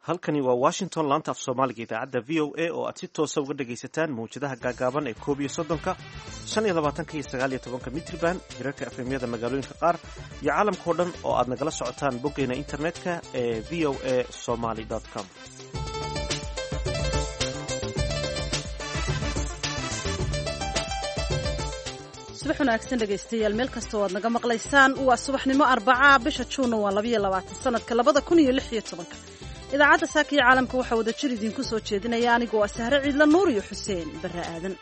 halkani waa washington laanta af soomaaliga idaacadda v o a oo aad si toosa uga dhagaysataan mawjadaha gaagaaban ee 11 iyo 19 mitriban hirarka efemyada magaalooyinka qaar iyo caalamka oo dhan oo aad nagala socotaan boggeena internetka ee v o a somaly com. subax wanaagsan dhegaystayaal meel kasta oo aad naga maqlaysaan waa subaxnimo Arbaca bisha Juun waa 22 sanadka 2016. idaacadda saaka iyo caalamka waxaa wada jir idinku soo jeedinaya anigoo ah Sahre Ciidla Nuur iyo Xuseen Barre Aadan.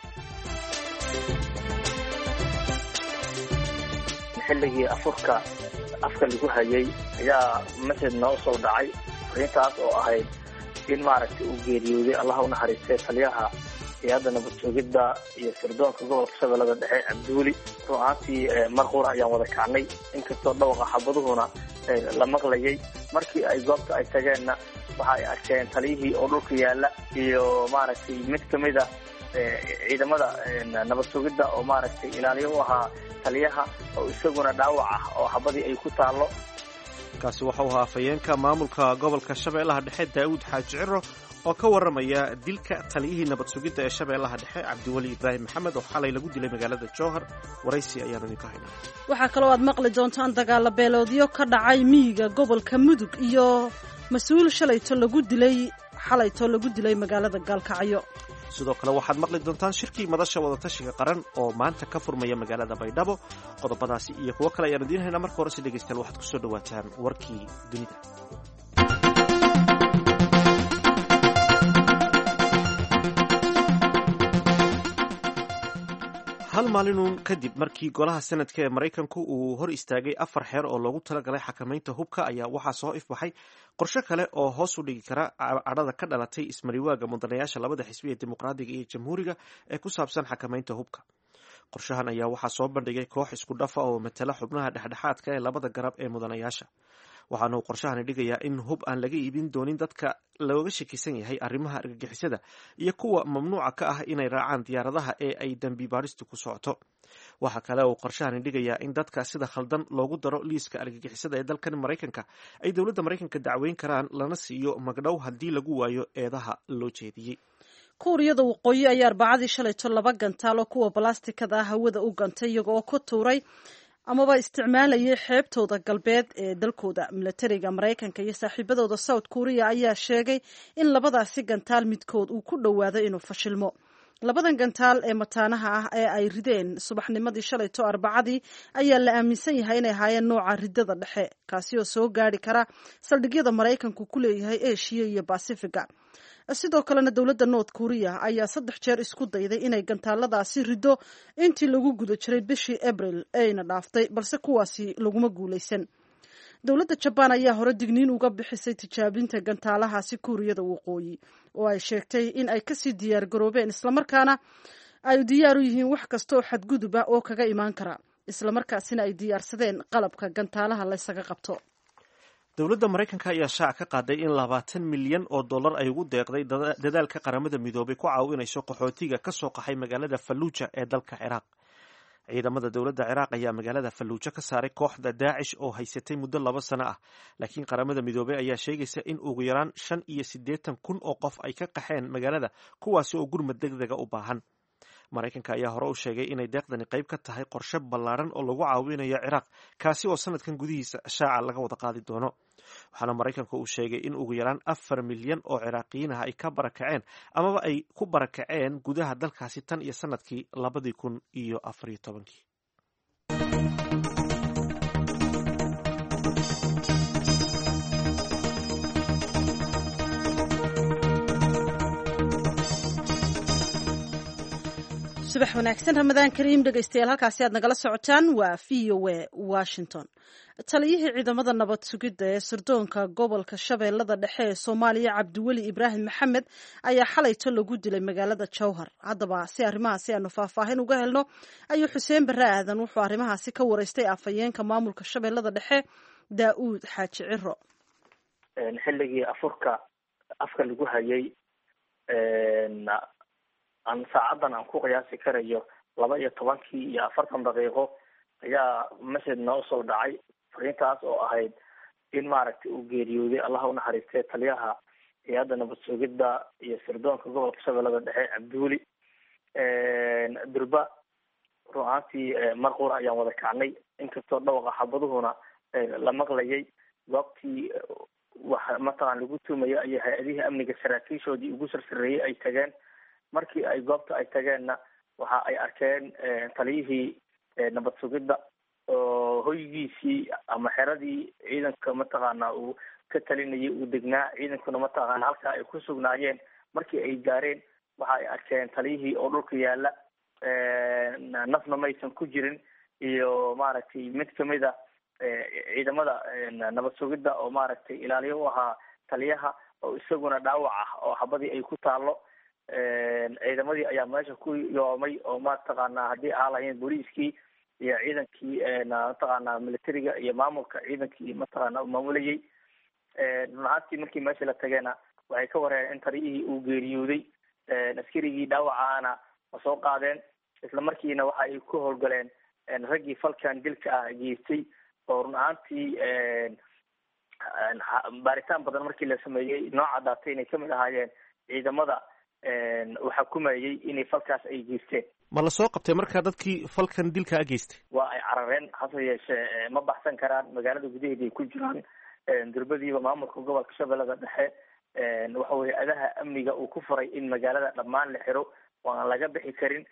xilligii afurka afka lagu hayay ayaa masjid noo soo dhacay intaas oo ahayd in maaragtay uu geeriyooday Allah u naxariistay taliyaha hay'adda nabad sugidda iyo sirdoonka gobolka Shabeellada Dhexe Cabduuli ruuxaantii marqur ayaan wada kacnay inkastoo dhawqa xabaduhuna la maqlayay markii ay goobta ay tageenna waxa ay arkeen taliyihii oo dhulka yaala iyo maaragtay mid kamid ah ciidamada nabad sugidda oo maaragtay ilaaliyo u ahaa taliyaha oo isaguna dhaawac ah oo xabadii ay ku taalo. kaasi waxa uu ahaa afayeenka maamulka gobolka Shabeellaha Dhexe Daawud Xaaji Ciro oo ka waramaya dilka taliyihii nabad sugidda ee Shabeellaha Dhexe Cabdiwali Ibraahim Maxamed oo xalay lagu dilay magaalada Jowhar. waraysi ayaan idinka haynaa. waxaa kaloo aad maqli doontaan dagaalo beeloodyo ka dhacay miyiga gobolka Mudug iyo mas'uul xalayto lagu dilay magaalada Gaalkacyo. sidoo kale waxaad maqli doontaan shirkii madasha wadatashiga qaran oo maanta ka furmaya magaalada Baydhabo. qodobadaasi iyo kuwo kale ayaan idiin haynaa. marka hore si dhegaystayaal waxaad ku soo dhawaataan warkii dunida. hal maalinun kadib markii golaha sanadka ee Mareykanku uu hor istaagay 4 xeer oo loogu talagalay xakamaynta hubka ayaa waxaa soo ifbaxay qorshe kale oo hoos u dhigi kara cadhada ka dhalatay ismariwaaga mudanayaasha labada xisbi ee dimuqraadiga iyo jamhuuriga ee ku saabsan xakamaynta hubka. qorshahan ayaa waxaa soo bandhigay koox isku dhafa oo matala xubnaha dhexdhexaadka ee labada garab ee mudanayaasha. waxaana uu qorshahani dhigayaa in hub aan laga iibin doonin dadka looga shakisan yahay arrimaha argagixisada iyo kuwa mamnuuca ka ah inay raacaan diyaaradaha ee ay dambi baadhistu ku socoto. waxa kale uu qorshahani dhigayaa in dadka sida khaldan loogu daro liiska argagixisada ee dalkan Mareykanka ay dowladda Mareykanka dacweyn karaan lana siiyo magdhow haddii lagu waayo eedaha loo jeediyey. kuuriyada waqooyi ayaa Arbacadii shalayto 2 gantaal oo kuwa balaastikada ah hawada u gantay iyagoo ku tuuray amaba isticmaalayay xeebtooda galbeed ee dalkooda. milatariga Mareykanka iyo saaxiibadooda South Korea ayaa sheegay in labadaasi gantaal midkood uu ku dhawaaday inuu fashilmo. labadan gantaal ee mataanaha ah ee ay rideen subaxnimadii shalayto Arbacadii ayaa la aaminsan yahay inay ahaayeen nooca ridada dhexe kaasi oo soo gaari kara saldhigyada Mareykanku ku leeyahay Asia iyo Pacifica. sidoo kalena dowladda North Korea ayaa 3 jeer isku dayday inay gantaaladaasi rido intii lagu guda jiray bishii April ayna dhaaftay balse kuwaasi laguma guuleysan. dowladda Japan ayaa hore digniin uga bixisay tijaabinta gantaalahaasi Kuuriyada waqooyi oo ay sheegtay in ay kasii diyaar garoobeen islamarkaana ay diyaar u yihiin wax kasta oo xadgudub ah oo kaga imaan kara islamarkaasina ay diyaarsadeen qalabka gantaalaha la isaga qabto. dowladda Mareykanka ayaa shaac ka qaaday in $20 milyan ay ugu deeqday dadaalka qaramada midoobay ku caawinayso qaxootiga ka soo qaxay magaalada Fallujah ee dalka Ciraaq. ciidamada dowladda Ciraaq ayaa magaalada Fallujah ka saaray kooxda Daesh oo haysatay muddo 2 sano ah, laakiin qaramada midoobay ayaa sheegaysa in ugu yaraan 85,000 oo qof ay ka qaxeen magaalada kuwaasi oo gurmad degdega u baahan. Mareykanka ayaa hore u sheegay inay deeqdani qayb ka tahay qorshe ballaaran oo lagu caawinayo Ciraaq kaasi oo sanadkan gudihiisa shaaca laga wada qaadi doono. waxaana Mareykanka uu sheegay in ugu yaraan 4 milyan oo Ciraaqiyiin ah ay ka barakaceen amaba ay ku barakaceen gudaha dalkaasi tan iyo sanadkii 2014. subax wanaagsan Ramadaan Kariim dhagaystayaal halkaasi aad nagala socotaan waa VOA Washington. taliyihii ciidamada nabad sugidda ee sirdoonka gobolka Shabeellada Dhexe ee Soomaaliya Cabdiwali Ibraahim Maxamed ayaa xalayto lagu dilay magaalada Jowhar. haddaba si arrimahaasi aanu faahfaahin uga helno ayuu Xuseen Barre Aadan wuxuu arrimahaasi ka waraystay afayeenka maamulka Shabeellada Dhexe Daawud Xaaji Ciro. xilligii afka lagu hayay aan saacadan aan ku qiyaasi karayo 12:40 daqiiqo ayaa masjid noo soo dhacay. intaas oo ahayd in maaragtay uu geeriyooday Allah u naxariistay taliyaha hay-adda nabad sugidda iyo sirdoonka gobolka shabeellada dhexe cabdiweli durba run ahaantii mar qura ayaan wada kacnay inkastoo dhawaqa xabaduhuna la maqlayay goobtii waxa mataqaan lagu tuumayo ayay hay-adihii amniga saraakiishoodii ugu sarsareeyey ay tageen markii ay goobta ay tageenna waxa ay arkeen taliyihii nabad sugidda oo hoygiisii ama xeradii ciidanka mataqaana uu ka talinayay uu degnaa ciidankuna mataqaana halkaa ay ku sugnaayeen markii ay gaareen waxa ay arkeen taliyihii oo dhulka yaala nafna maysan ku jirin iyo maaragtay mid kamid a ciidamada nabad sugidda oo maaragtay ilaaliyo u ahaa taliyaha oo isaguna dhaawac ah oo xabadii ay ku taalo ciidamadii ayaa meesha ku yoomay oo mataqaana haddii ahaa lahayn booliiskii iyo ciidankii mataqaana militariga iyo maamulka ciidankii mataqaana maamulayay run ahaantii markii meesha la tageena waxay ka wareen in taliyihii uu geeriyooday askarigii dhaawacaana ma soo qaadeen isla markiina waxa ay ku howlgaleen raggii falkan dilka ah geystay oo run ahaantii baaritaan badan markii la sameeyey noo caddaatay inay kamid ahaayeen ciidamada uu xukumayay inay falkaas ay geysteen. ma la soo qabtay markaa dadkii falkan dilka a geystay? waa ay carareen hase yeeshee ma baxsan karaan magaalada gudaheeda ay ku jiraan durbadiiba maamulka gobolka shabeellada dhexe waxa weye adaha amniga uu ku furay in magaalada dhammaan la xiro oo aan laga bixi karin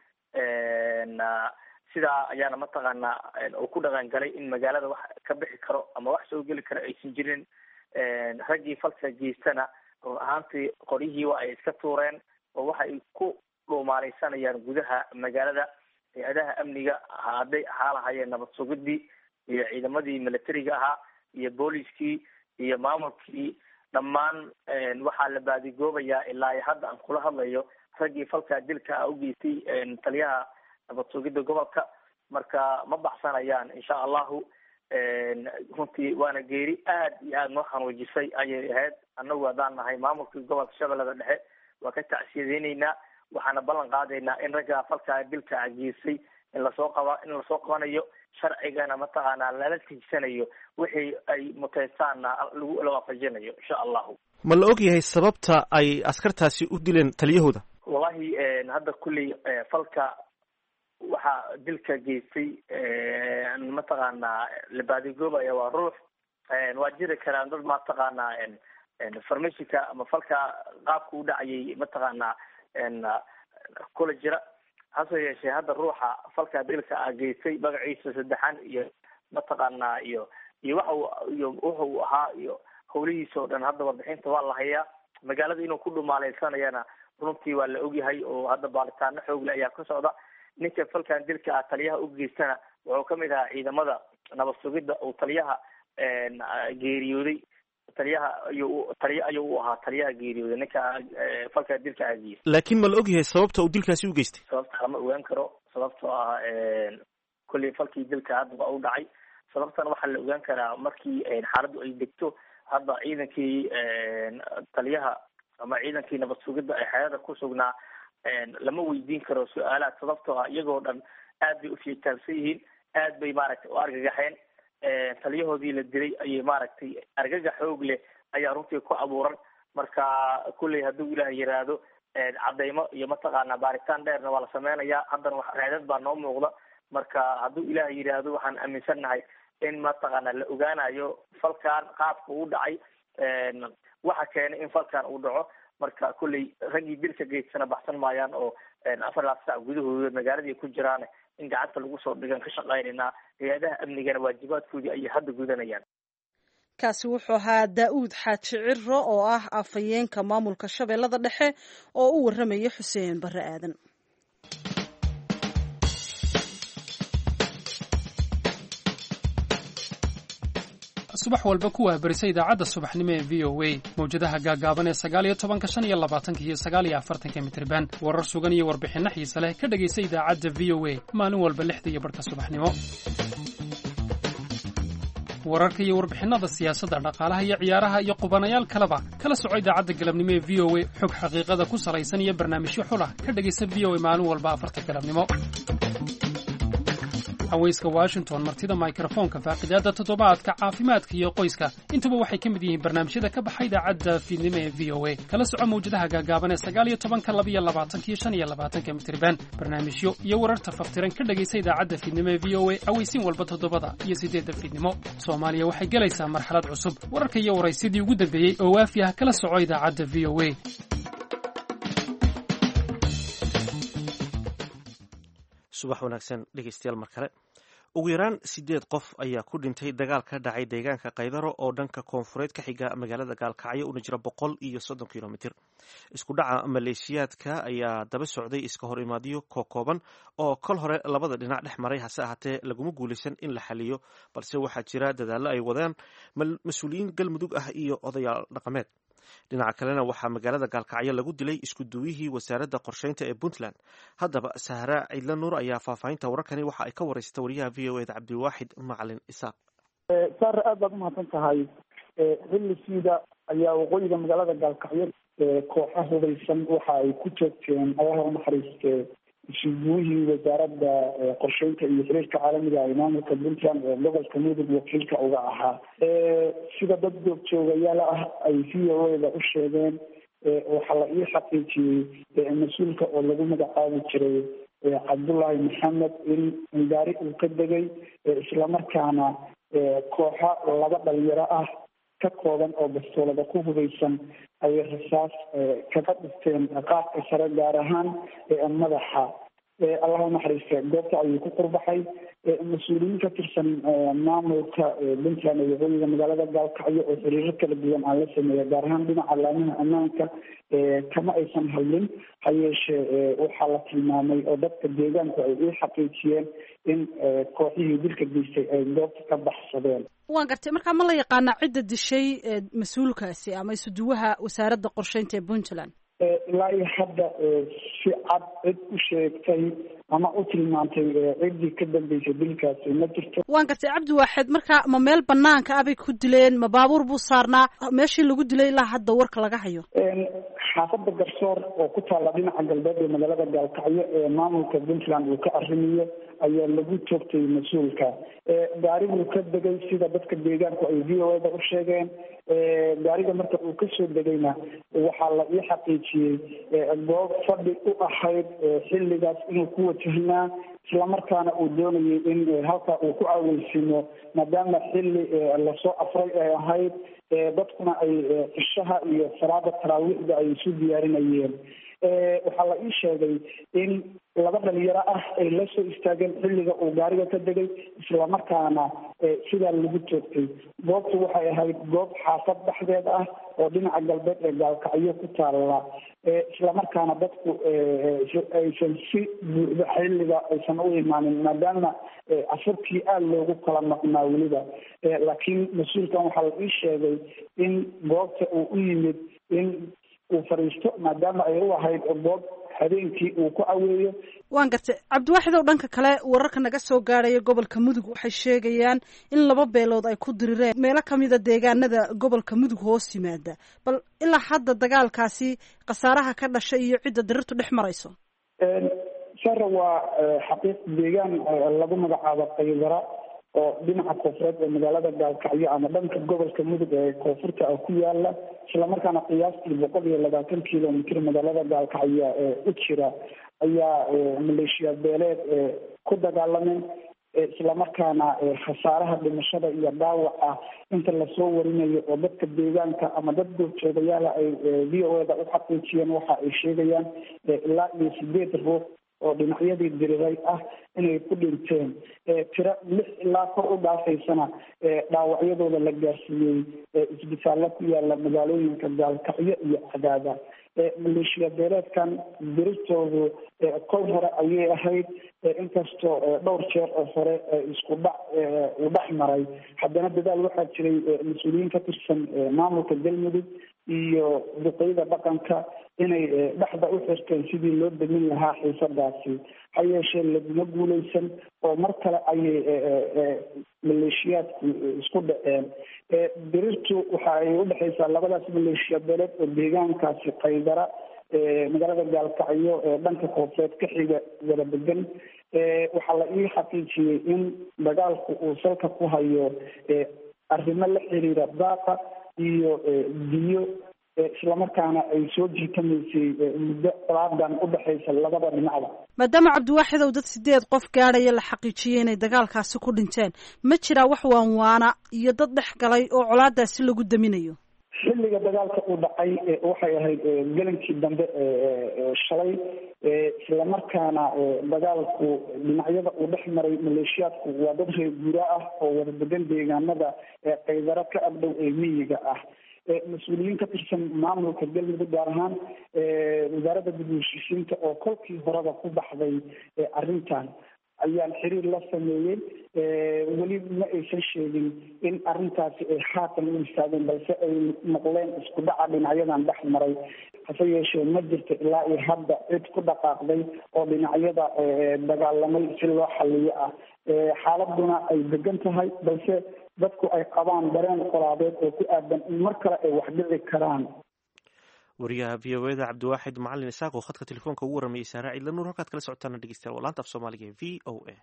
sidaa ayaana mataqaana uu ku dhaqan galay in magaalada wax ka bixi karo ama wax soo geli karo aysan jirin. raggii falka geystana run ahaantii qoryihii waa ay iska tuureen oo waxa ay ku dhuumaaleysanayaan gudaha magaalada hay-adaha amniga hadday ahaa lahayeen nabad sugidii iyo ciidamadii militariga ahaa iyo booliiskii iyo maamulkii dhammaan waxaa la baadigoobayaa ilaa hadda aan kula hadlayo raggii falkaa dilka ah u geystay taliyaha nabad sugidda gobolka marka ma baxsanayaan insha allahu. runtii waana geeri aad iyo aada noo xanuujisay ayay ahayd annagu haddaan nahay maamulkii gobolka shabeellada dhexe waa ka tacsiyadeyneynaa waxaana ballan qaadaynaa in ragga falkaa dilka geystay in lasoo qabanayo sharcigana mataqaana lala tigsanayo wixii ay muteystaanna la waafajinayo insha allahu. ma la og yahay sababta ay askartaasi u dileen taliyahooda? wallahi hadda kulley falka waxaa dilka geystay mataqaana la baadigoobaya waa ruux waa jiri karaan dad mataqaana farmashinka ama falka qaabka u dhacayay mataqaana kula jira hase yeeshee hadda ruuxa falka dilka a geystay magaciisa saddexan iyo mataqaana iyo wuxuu ahaa iyo hawlihiisa oo dhan hadda warbixinta waa la hayaa magaalada inuu ku dhumaaleysanayana runtii waa la ogyahay oo hadda baaritaano xoogle ayaa ka socda. ninka falkan dilka ah taliyaha u geystana wuxuu kamid ahaa ciidamada nabad sugidda oo taliyaha geeriyooday taliya ayuu u ahaa taliyaha geeriyooday ninka falka dilka ah geystay. laakiin ma la og yahay sababta uu dilkaasi u geystay? sababta lama ogaan karo sababtoo ah kolley falkii dilka hadda waa u dhacay sababtana waxaa la ogaan karaa markii xaaladdu ay degto. hadda ciidankii taliyaha ama ciidankii nabad sugidda ee xeerada ku sugnaa lama weydiin karo su-aalaad sababtoo ah iyagoo dhan aad bay ufiitaansan yihiin aad bay maaragtay u argagaxeen taliyahoodii la dilay ayay maaragtay argagax xoog leh ayaa runtii ku abuuran marka kulley hadduu ilaah yiraahdo cadeymo iyo mataqaana baaritaan dheerna waa la sameynayaa haddana wax raadad baa noo muuqda marka hadduu ilaah yiraahdo waxaan aaminsannahay in mataqaana la ogaanayo falkan qaabka uu dhacay waxa keenay in falkan uu dhaco marka kulley raggii dilka geysana baxsan maayaan oo 4 saac gudahooda magaaladii ku jiraan in gacanta lagu soo dhigan ka shaqeynayna hay-adaha amnigana waajibaadkoodii ayay hadda gudanayaan. kaasi wuxuu ahaa daa'uud xaaji ciro oo ah afhayeenka maamulka shabeellada dhexe oo u warramaya xuseen barre aadan. subax walba kuwaa barisa idaacadda subaxnimo ee v o a mawjadaha gaagaaban ee 19 25 iyo 49 mitirban warar sugan iyo warbixinno xiise leh ka dhegaysa idaacadda v o a maalin walba 6 iyo barka subaxnimo. wararka iyo warbixinnada siyaasadda dhaqaalaha iyo ciyaaraha iyo qubanayaal kaleba kala soco idaacadda galabnimo ee v o a xog xaqiiqada ku salaysan iyo barnaamijyo xulah ka dhegaysa v o a maalin walba 4 galabnimo. haweyska washington, martida mikrofoonka, faaqidaada toddobaadka, caafimaadka iyo qoyska, intuba waxay ka mid yihiin barnaamijyada ka baxa idaacadda fiidnimo ee v o a. kala soco mawjadaha gaagaaban ee 19, 22 iyo 25 mitirban. barnaamijyo iyo wararta faftiran ka dhegaysa idaacadda fiidnimo ee v o a aweysiin walba 7 iyo 8 fiidnimo. Soomaaliya waxay galaysaa marxalad cusub. wararka iyo waraysidii ugu dambeeyey oo waafi ah kala soco idaacadda v o a. subax wanaagsan dhegeystayaal mar kale. ugu yaraan 8 qof ayaa ku dhintay dagaal ka dhacay deegaanka Qaydaro oo dhanka koonfureed ka xiga magaalada Gaalkacyo una jira 130 kilomitir. isku dhaca maleeshiyaadka ayaa daba socday iska hor imaadiyo kooban oo kol hore labada dhinac dhex maray, hase ahaatee laguma guulaysan in la xaliyo, balse waxaa jira dadaallo ay wadaan mas-uuliyiin galmudug ah iyo odayaal dhaqameed. dhinaca kalena waxaa magaalada Gaalkacyo lagu dilay isku duwihii wasaaradda qorsheynta ee Puntland. haddaba Sahra Ciidla Nuur ayaa faahfaahinta wararkani waxa ay ka waraysatay wariyaha VOA da Cabdiwaaxid Macalin Isaaq. Sahra, aad baad umahadsan tahay. xilisiida ayaa waqooyiga magaalada Gaalkacyo kooxaha hubeysan waxa ay ku joogteen ayaha unaxariistay isbuuhii wasaaradda qorsheynta iyo xiriirka caalamiga ee maamulka Puntland ee gobolka Mudug wakiilka uga ahaa. sida dad joogyaal ah ay VOA-da u sheegeen, waxaa la ii xaqiijiyey mas-uulka oo lagu magacaabi jiray Cabdullaahi Maxamed in gaari uu ka degay, islamarkaana kooxa laba dhalinyaro ah ka kooban oo bastoolada ku hubeysan ay rasaas kaga dhifteen qaabka sare, gaar ahaan madaxa. allah unaxariista goobta ayuu ku qurbaxay. mas-uuliyiin ka tirsan maamulka Puntland ee waqooyiga magaalada Gaalkacyo oo xiriiro kala duwan aan la sameeya, gaar ahaan dhinaca laamaha ammaanka, kama aysan hadlin. ha yeeshee waxaa la tilmaamay oo dadka deegaanku ay u xaqiijiyeen in kooxihii dilka geystay ay goobta ka baxsadeen. waan gartay. markaa ma la yaqaana cidda dishay mas-uulkaasi ama isuduwaha wasaaradda qorsheynta ee Puntland? ilaa iyo hadda si cad cid u sheegtay ama u tilmaantay ciddii ka dambeysay dilkaasi ma jirto. waan gartay Cabdiwaaxid, markaa ma meel banaanka abay ku dileen, ma baabuur buu saarnaa? meeshii lagu dilay ilaa hadda warka laga hayo. xaafadda Garsoor oo ku taalla dhinaca galbeed ee magaalada Gaalkacyo ee maamulka Puntland uu ka arrimiyo ayaa lagu toogtay mas-uulka. gaariguu ka degay sida dadka deegaanku ay VOA-da u sheegeen. gaariga marka uu kasoo degayna waxaa la ii xaqiijiyey goob fadhi u ahayd xilligaas inuu ku wajahnaa, islamarkaana uu doonayay in halka uu ku caaweysiino, maadaama xilli lasoo afray ay ahayd, dadkuna ay cishaha iyo salaada taraawiixda ay isu diyaarinayeen. waxaa la ii sheegay in laba dhalinyaro ah ay la soo istaageen xilliga uu gaariga ka degay, islamarkaana sidaa lagu toogtay. goobtu waxay ahayd goob xaafad dhexdeed ah oo dhinaca galbeed ee Gaalkacyo ku taalla, islamarkaana dadku aysan si buuxda xilliga aysan u imaanin, maadaama casarkii aada loogu kala maqnaa weliba. laakiin mas-uulkan waxaa la ii sheegay in goobta uu u yimid in uu fariisto, maadaama ay u ahayd goob habeenkii uu ku caweeyo. waan gartay Cabdiwaaxid, oo dhanka kale wararka naga soo gaaraya gobolka Mudug waxay sheegayaan in laba beelood ay ku dirireen meelo kamida deegaanada gobolka Mudug hoos yimaada. bal ilaa hadda dagaalkaasi khasaaraha ka dhashay iyo cidda dirirtu dhex marayso? sare waa xaqiiq deegaan lagu magacaabo Qaydara oo dhinaca koonfureed ee magaalada Gaalkacyo ama dhanka gobolka Mudug ee koonfurta ku yaala, islamarkaana qiyaastii 120 kilomitir magaalada Gaalkacyo u jira, ayaa maleeshiya beeleed ku dagaalameen. islamarkaana khasaaraha dhimashada iyo dhaawaca inta lasoo warinayo oo dadka deegaanka ama dad goobjoogayaala ay VOA-da u xaqiijiyeen, waxa ay sheegayaan ilaa iyo 8 ruux oo dhinacyadii diriray ah inay ku dhinteen. tiro 6 ilaa kor u dhaafaysana dhaawacyadooda la gaarsiiyey isbitaallo ku yaala magaalooyinka Gaalkacyo iyo Cadaada. maleeshiya beeleedkan dirirtoodu kol hore ayay ahayd, inkastoo dhowr jeer oo hore isku dhac uu dhex maray, haddana dadaal waxaa jiray mas-uuliyiin ka tirsan maamulka galmudug iyo duqeyda dhaqanka inay dhexda u xirteen sidii loo demin lahaa xiisadaasi. ha yeeshee laguma guuleysan oo mar kale ayay maleeshiyaadku isku dhaceen. dirirtu waxa ay udhexaysaa labadaas maleeshiya beeleed oo deegaankaasi Qaydara magaalada Gaalkacyo dhanka koonfureed ka xiga wada degan. waxaa la ii xaqiijiyey in dagaalku uu salka ku hayo arrimo la xiriira daaqa iyo biyo islamarkaana ay soo jiitamaysay muddo colaadan udhexaysa labada dhinacda. maadaama cabdiwaaxid ow dad 8 qof gaadhaya la xaqiijiyey inay dagaalkaasi ku dhinteen, ma jiraa wax waanwaana iyo dad dhex galay oo colaadaasi lagu daminayo? xilliga dagaalka uu dhacay waxay ahayd galankii dambe shalay, islamarkaana dagaalku dhinacyada uu dhex maray maleeshiyaadku waa dad reer guura ah oo wada degan deegaanada qaydaro ka agdhow ee miyiga ah. mas-uuliyiin ka tirsan maamulka galmudug gaar ahaan wasaaradda dib u heshiisiinta oo kolkii horeba ku baxday arrintan ayaan xiriir la sameeyey. weli ma aysan sheegin in arrintaasi ay haatan u istaageen, balse ay maqleen isku dhaca dhinacyadan dhex maray. hase yeeshee ma jirto ilaa iyo hadda cid ku dhaqaaqday oo dhinacyada dagaalamay si loo xaliyo ah. xaaladuna ay degan tahay, balse dadku ay qabaan dareen colaadeed oo ku aadan in mar kale ay wax dhici karaan. wariyaha v o da cabdiwaaxid macalin isaaq oo khadka telefoonka ugu waramayay saara ciidla nuur. halkaad kala socotaana dhegeystayaal waa laanta af soomaaliga ee v o a.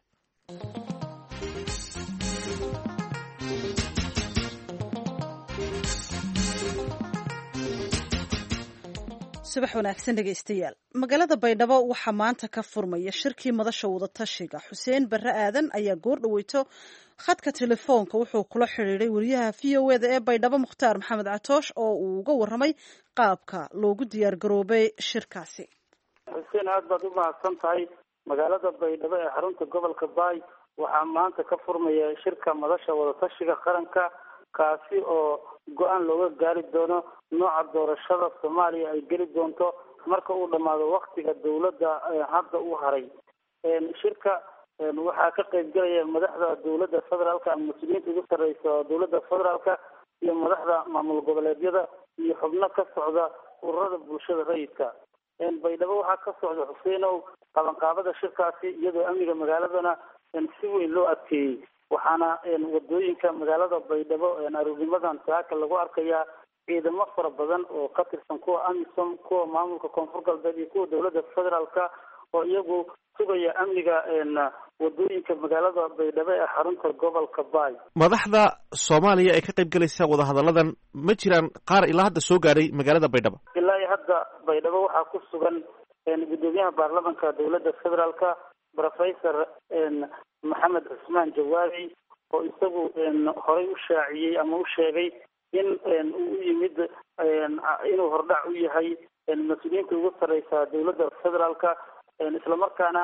subax wanaagsan dhegeystayaal. magaalada baydhabo waxaa maanta ka furmaya shirkii madasha wadatashiga. xuseen barre aadan ayaa goor dhaweyto khadka telefoonka wuxuu kula xidhiiday wariyaha v o da ee baydhabo mukhtaar maxamed catoosh oo uu uga waramay qaabka loogu diyaar garoobay shirkaasi. xuseen aad baad u mahadsan tahay. magaalada baydhabo ee xarunta gobolka baay waxaa maanta ka furmaya shirka madasha wadatashiga qaranka, kaasi oo go-aan looga gaari doono nooca doorashada soomaaliya ay geli doonto marka uu dhammaado waktiga dawladda hadda u haray. shirka waxaa ka qayb galaya madaxda dawladda federaalka ama mas-uuliyiinta ugu sarreysa dawladda federaalka iyo madaxda maamul goboleedyada iyo xubno ka socda ururada bulshada rayidka. baydhabo waxaa ka socda xuseenow qabanqaabada shirkaasi, iyadoo amniga magaaladana si weyn loo adkeeyey. waxaana wadooyinka magaalada baydhabo aroornimadan saaka lagu arkayaa ciidamo fara badan oo ka tirsan kuwa amisom, kuwa maamulka koonfur galbeed iyo kuwa dawladda federaalka oo iyagu sugaya amniga wadooyinka magaalada baydhabo ee xarunta gobolka baay. madaxda soomaaliya ee ka qayb galaysa wadahadalladan ma jiraan qaar ilaa hadda soo gaadhay magaalada baydhabo? ilaa iyo hadda baydhabo waxaa ku sugan gudoomiyaha baarlamanka dawladda federaalka professor maxamed cusmaan jawaari oo isagu horey u shaaciyey ama u sheegay in uu u yimid inuu hordhac u yahay mas-uuliyiinta ugu sarreysa dawladda federaalka. islamarkaana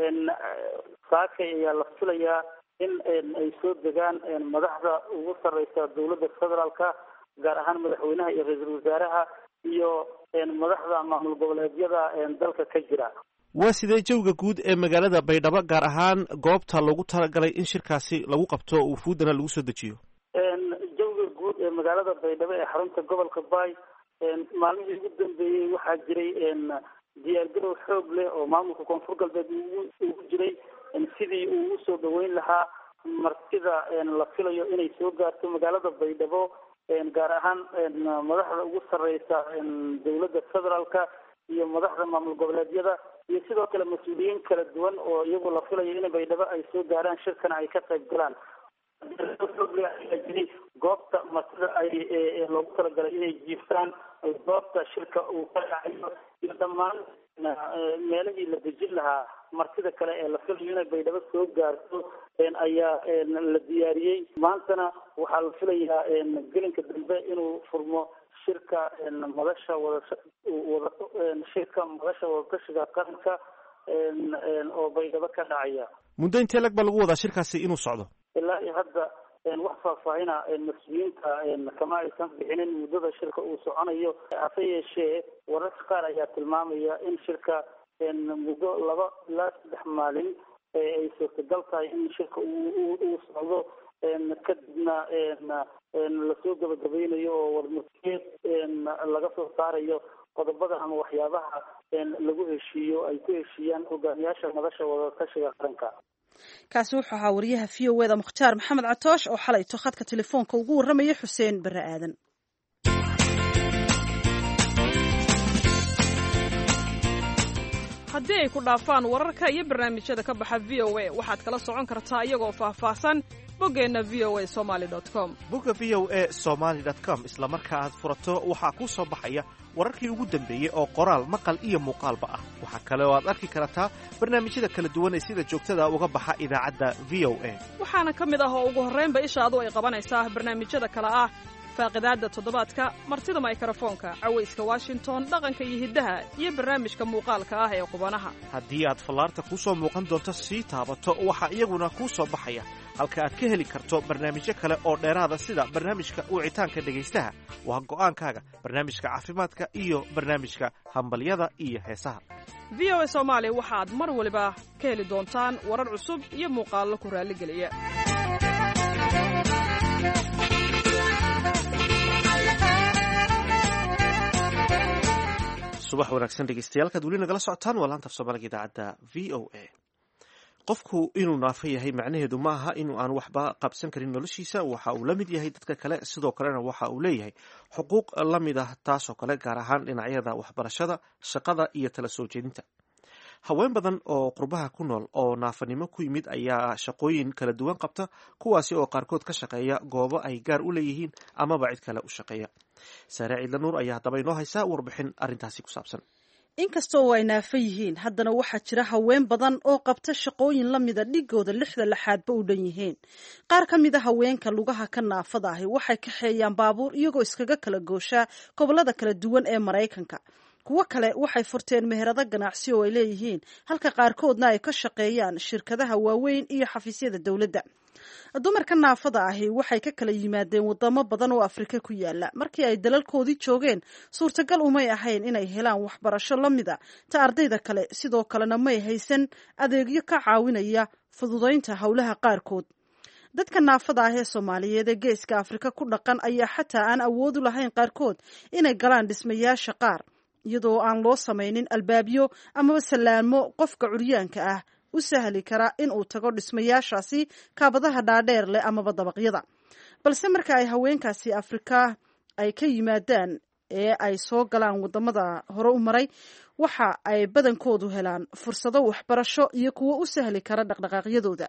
saakay ayaa la filayaa in ay soo degaan madaxda ugu sarreysa dawladda federaalka, gaar ahaan madaxweynaha iyo ra-iisul wasaaraha iyo madaxda maamul goboleedyada dalka ka jira. waa sidee jawga guud ee magaalada baydhabo, gaar ahaan goobta loogu talagalay in shirkaasi lagu qabto wufuudana lagu soo dejiyo? jawga guud ee magaalada baydhabo ee xarunta gobolka baay maalmihii ugu dambeeyey waxaa jiray diyaargarow xoog leh oo maamulka koonfur galbeed ugu jiray sidii uu usoo dhaweyn lahaa martida la filayo inay soo gaarto magaalada baydhabo, gaar ahaan madaxda ugu sarreysa dawladda federaalka iyo madaxda maamul goboleedyada iyo sidoo kale mas-uuliyiin kala duwan oo iyagu la filayo in baydhabo ay soo gaaraan shirkana ay ka qayb galaan. goobta martida ay loogu talagalay inay jiiftaan, goobta shirka uu ka dhacayo iyo dhammaan meelihii la dejin lahaa martida kale ee la filayo inay baydhabo soo gaarto ayaa la diyaariyey. maantana waxaa la filayaa gelinka dambe inuu furmo shirka madasha wadatashiga qaranka oo baydhabo ka dhacaya. muddo intee lag baa lagu wadaa shirkaasi inuu socdo? ilaa iyo hadda wax faahfaahina mas-uuliyiinta kama aysan bixinin muddada shirka uu soconayo. hase yeeshee wararka qaar ayaa tilmaamaya in shirka muddo 2 ilaa 3 maalin ay suurtagal tahay in shirka uu socdo, kadibna lasoo gabagabeynayo oo warmurtiyeed laga soo saarayo qodobada ama waxyaabaha lagu heshiiyo ay ku heshiiyaan hogaamiyaasha madasha wadatashiga qaranka. kaasi wuxuu ahaa wariyaha v o da mukhtaar maxamed catoosh oo xalayto khadka telefoonka ugu warramaya xuseen barre aadan. haddii ay ku dhaafaan wararka iyo barnaamijyada ka baxa v o a waxaad kala socon kartaa iyagoo faahfaahsan boggeenna v o a somaly com bogga v o a somaly com isla marka aad furato waxaa kuu soo baxaya wararkii ugu dambeeyey oo qoraal maqal iyo muuqaalba ah. waxaa kale oo aad arki kartaa barnaamijyada kala duwan ee sida joogtada uga baxa idaacadda v o a waxaana ka mid ah oo ugu horraynba ishaadu ay qabanaysaa barnaamijyada kale ah faaqidaadda toddobaadka, martida mikrofoonka, cawayska washington, dhaqanka iyo hiddaha, iyo barnaamijka muuqaalka ah ee qubanaha. haddii aad fallaarta kuu soo muuqan doonto sii taabato waxaa iyaguna kuu soo baxaya halka aad ka heli karto barnaamijyo kale oo dheeraada sida barnaamijka wicitaanka dhegaystaha, waa go'aankaaga, barnaamijka caafimaadka iyo barnaamijka hambalyada iyo heesaha. v o a soomaali waxaad mar waliba ka heli doontaan warar cusub iyo muuqaallo ku raalligeliya. subax wanaagsan dhegeystayaal kaad weli nagala socotaan waa laanta af soomaaliga idaacadda v o a. qofku inuu naafo yahay macnaheedu ma aha inuu aan waxba qabsan karin noloshiisa. waxa uu la mid yahay dadka kale, sidoo kalena waxa uu leeyahay xuquuq la mid ah taasoo kale, gaar ahaan dhinacyada waxbarashada, shaqada iyo tala soo jeedinta. haween badan oo qurbaha ku nool oo naafanimo ku yimid ayaa shaqooyin kala duwan qabta, kuwaasi oo qaarkood ka shaqeeya goobo ay gaar u leeyihiin amaba cid kale u shaqeeya. saare ciidla nuur ayaa haddaba inoo haysaa warbixin arrintaasi ku saabsan. inkastoo ay naafo yihiin, haddana waxaa jira haween badan oo qabta shaqooyin la mida dhigooda lixda laxaadba u dhan yihiin. qaar ka mid a haweenka lugaha ka naafada ahi waxay kaxeeyaan baabuur iyagoo iskaga kala gooshaa gobollada kala duwan ee Maraykanka. kuwo kale waxay furteen meherado ganacsi oo ay leeyihiin, halka qaarkoodna ay ka shaqeeyaan shirkadaha waaweyn iyo xafiisyada dowladda. dumarka naafada ahi waxay ka kala yimaadeen wadamo badan oo Afrika ku yaala. markii ay dalalkoodii joogeen, suurtagal umay ahayn inay helaan waxbarasho la mida ta ardayda kale, sidoo kalena may haysan adeegyo ka caawinaya fududaynta howlaha qaarkood. dadka naafada ah ee Soomaaliyeed ee geeska Afrika ku dhaqan ayaa xataa aan awood u lahayn qaarkood inay galaan dhismayaasha qaar, iyadoo aan loo samaynin albaabyo amaba salaamo qofka curyaanka ah u sahli kara in uu tago dhismayaashaasi kaabadaha dhaadheer leh amaba dabaqyada. balse marka ay haweenkaasi Afrika ay ka yimaadaan ee ay soo galaan wadamada hore u maray, waxa ay badankoodu helaan fursado waxbarasho iyo kuwo u sahli kara dhaqdhaqaaqyadooda.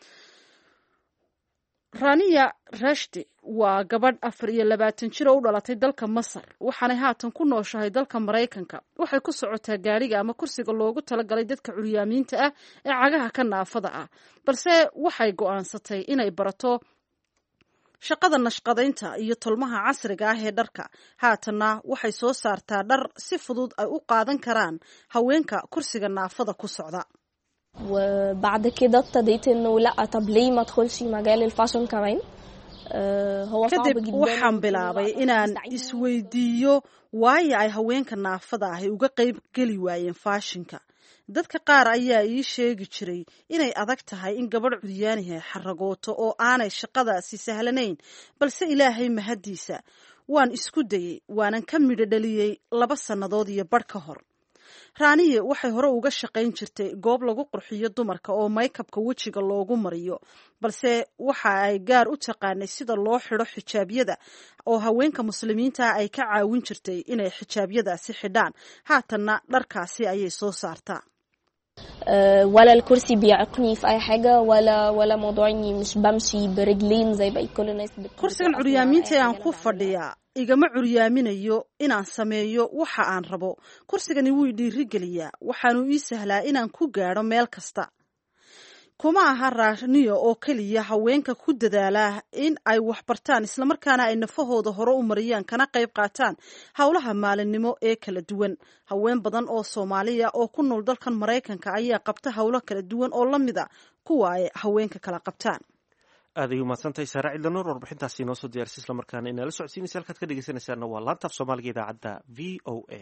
Rania Rashdi waa gabadh 24 jir oo u dhalatay dalka Masar, waxaanay haatan ku nooshahay dalka Maraykanka. waxay ku socotaa gaariga ama kursiga loogu talagalay dadka curyaamiinta ah ee cagaha ka naafada ah, balse waxay go'aansatay inay barato shaqada nashqadaynta iyo tolmaha casriga ah ee dharka. haatanna waxay soo saartaa dhar si fudud ay u qaadan karaan haweenka kursiga naafada ku socda. وبعد كده ابتديت انه لا طب ليه ما ادخلش مجال الفاشن كمان. هو صعب kadib جدا. waxaan bilaabay inaan isweydiiyo waayo ay haweenka naafada ahi uga qayb geli waayeen faashinka. dadka qaar ayaa ii sheegi jiray inay adag tahay in gabadh curyaanihi xaragooto oo aanay shaqadaasi sahlanayn, balse ilaahay mahadiisa waan isku dayay, waanan ka midho dhaliyey 2 sannadood iyo badh ka hor. raaniye waxay hore uga shaqayn jirtay goob lagu qurxiyo dumarka oo maykabka wejiga loogu mariyo, balse waxa ay gaar u taqaanay sida loo xidho xijaabyada oo haweenka muslimiinta ay ka caawin jirtay inay xijaabyadaasi xidhaan. haatanna dharkaasi ayay soo saartaa. ولا الكرسي بيعقني في اي حاجه ولا موضوع اني مش بمشي برجلين زي باقي كل الناس. kursigan curyaamiinta aan ku fadhiyaa igama curyaaminayo inaan sameeyo waxa aan rabo. kursigani wuu dhiirigeliyaa, waxaanu ii sahlaa inaan ku gaadho meel kasta. kuma aha raaniyo oo keliya haweenka ku dadaala in ay wax bartaan islamarkaana ay nafahooda hore u mariyaan kana qayb qaataan howlaha maalinimo ee kala duwan. haween badan oo Soomaaliya oo ku nool dalkan Maraykanka ayaa qabta howlo kala duwan oo la mid ah kuwa ay haweenka kala qabtaan. aad ay u mahadsantahay saare ciidla nuur warbixintaasi inoo soo diyaarisay, islamarkaana inala socodsiinaysa. halkaad ka dhegeysanaysaana waa laanta af soomaaliga idaacadda v o a.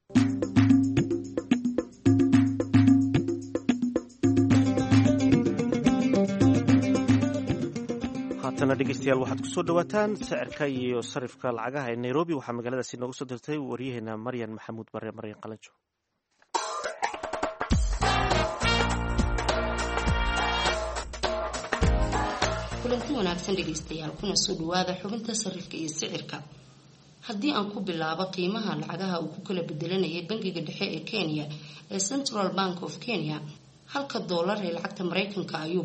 haatana dhegeystayaal waxaad ku soo dhawaataan sicirka iyo sarifka lacagaha ee Nairobi. waxaa magaaladaasi noogu soo dirtay waryaheena Maryan Maxamuud Bare. Maryan Qalanjo. kulanti wanaagsan dhegeystayaal, kuna soo dhawaada xubinta sarifka iyo sicirka. haddii aan ku bilaabo qiimaha lacagaha uu ku kala bedelanayay bangiga dhexe ee Kenya ee Central Bank of Kenya halka dollar ee lacagta Mareykanka ayuu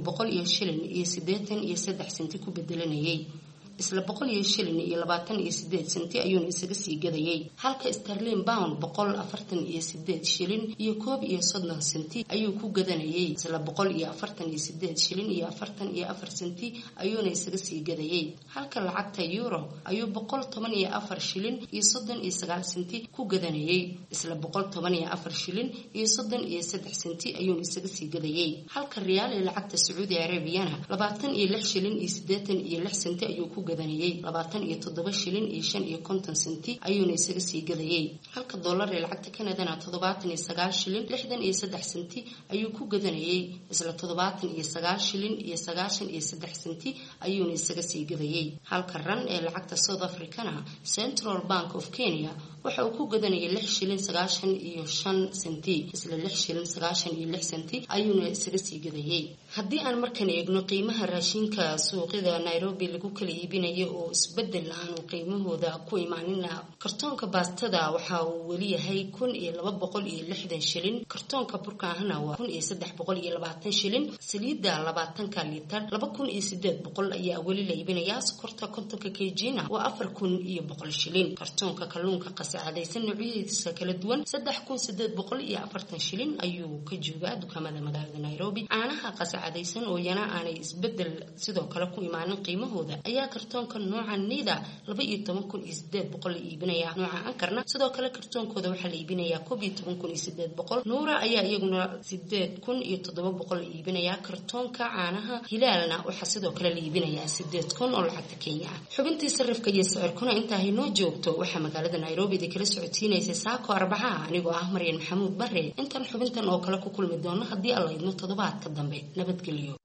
1.83 senti ku bedelanayay isla 1.28 senti ayuu isaga sii gadayay halka sterling pound 148 shilin iyo 1.30 senti ayuu ku gadanayay isla 148 shilin iyo 44 senti ayuu isaga sii gadayay halka lacagta euro ayuu 114 shilin iyo 39 senti ku gadanayay isla 114 shilin iyo 33 senti ayuu isaga sii gadayay halka riyaal ee lacagta Saudi Arabia 26 shilin iyo 86 senti ayuu ku gadanayay 27 shilin iyo 50 senti ayuu isaga sii gadayay halka dollar ee lacagta Canada 79 shilin 63 senti ayuu ku gadanayay isla 79 shilin iyo 93 senti ayuu isaga sii gadayay halka rand ee lacagta South Africa Central Bank of Kenya waxa uu ku gadanayay 6 shilin 95 senti isla 6 shilin 96 senti ayuu isaga sii gadayay haddii aan markan eegno qiimaha raashinka suuqyada Nairobi lagu kala iibinayo oo isbedel aan qiimahooda ku imaanina kartoonka baastada waxa uu wali yahay 1260 shilin kartoonka burkaana waa 1320 shilin saliida 20 litir 2800 ayaa wali la iibinayaa sokorta 50 kg waa 4100 shilin kartoonka kalluunka qasacadaysan noocyadiisa kala duwan 3840 shilin ayuu ka joogaa dukaamada magaalada Nairobi caanaha qasacadaysan oo yana aanay isbedel sidoo kale ku imaanin qiimahooda ayaa kartoonka nooca Nida 12800 iibinaya nooca Ankarna sidoo kale kartoonkooda waxa la iibinayaa 12800 Nuura ayaa iyaguna 8700 iibinaya kartoonka caanaha Hilaalna waxa sidoo kale la iibinayaa 8000 oo lacagta Kenya xubintii sarifka iyo sicirkuna inta ay noo joogto waxa magaalada Nairobi kala socotiinaysa saako Arbaca anigoo ah Maryan Maxamuud Barre intan xubintan oo kale ku kulmi doono haddii Allah idmo toddobaadka dambe nabadgelyo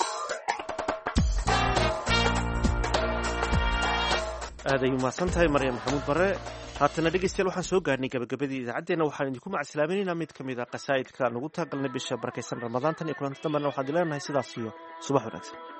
aaday umahadsantahay Maryan Maxamuud Barre haatana dhegeystayaal waxaan soo gaarnay gabagabadii idaacadeena waxaan idinku macsalaaminaynaa mid ka mid ah qasaa'idka nagu taagalnay bisha barakaysan Ramadaantan iyo kulanta dambena waxaan ileenahay sidaas iyo subax wanaagsan